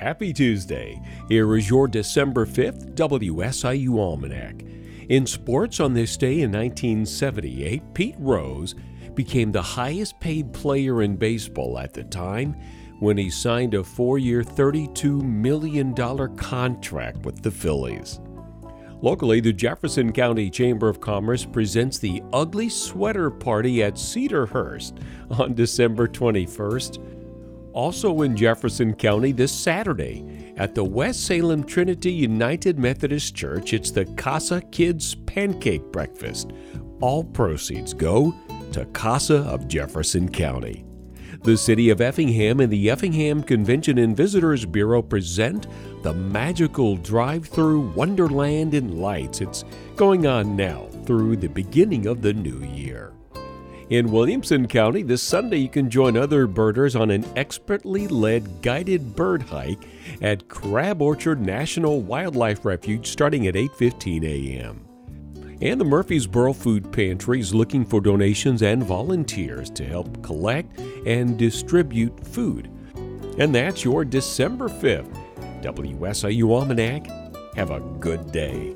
Happy Tuesday. Here is your December 5th WSIU Almanac. In sports on this day in 1978, Pete Rose became the highest paid player in baseball at the time when he signed a 4-year, $32 million contract with the Phillies. Locally, the Jefferson County Chamber of Commerce presents the Ugly Sweater Party at Cedarhurst on December 21st. Also in Jefferson County this Saturday at the West Salem Trinity United Methodist Church, it's the Casa Kids Pancake Breakfast. All proceeds go to Casa of Jefferson County. The City of Effingham and the Effingham Convention and Visitors Bureau present the magical drive-through Wonderland in Lights. It's going on now through the beginning of the new year. In Williamson County, this Sunday you can join other birders on an expertly led guided bird hike at Crab Orchard National Wildlife Refuge starting at 8:15 a.m. And the Murfreesboro Food Pantry is looking for donations and volunteers to help collect and distribute food. And that's your December 5th WSIU Almanac. Have a good day.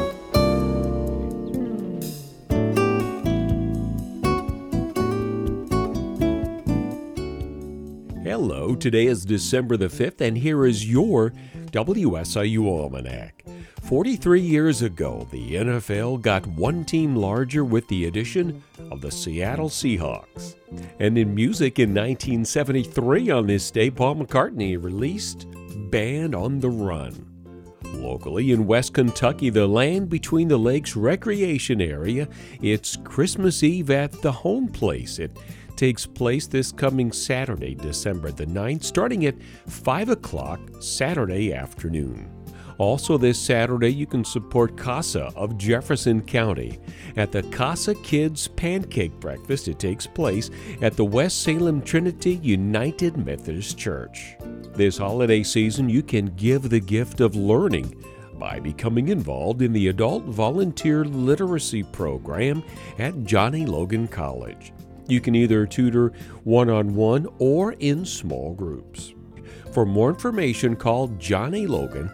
Hello, today is December the 5th, and here is your WSIU Almanac. 43 years ago, the NFL got one team larger with the addition of the Seattle Seahawks. And in music in 1973 on this day, Paul McCartney released Band on the Run. Locally in West Kentucky, the Land Between the Lakes Recreation Area, it's Christmas Eve at the Home Place. It takes place this coming Saturday, December the 9th, starting at 5 o'clock Saturday afternoon. Also this Saturday, you can support Casa of Jefferson County at the Casa Kids Pancake Breakfast. It takes place at the West Salem Trinity United Methodist Church. This holiday season, you can give the gift of learning by becoming involved in the Adult Volunteer Literacy Program at Johnny Logan College. You can either tutor one-on-one or in small groups. For more information, call Johnny Logan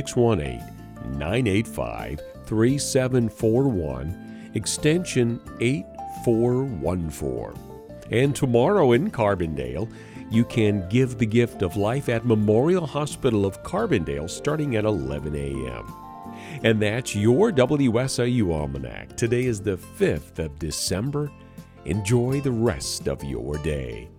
618-985-3741, extension 8414. And tomorrow in Carbondale, you can give the gift of life at Memorial Hospital of Carbondale starting at 11 a.m. And that's your WSIU Almanac. Today is the 5th of December. Enjoy the rest of your day.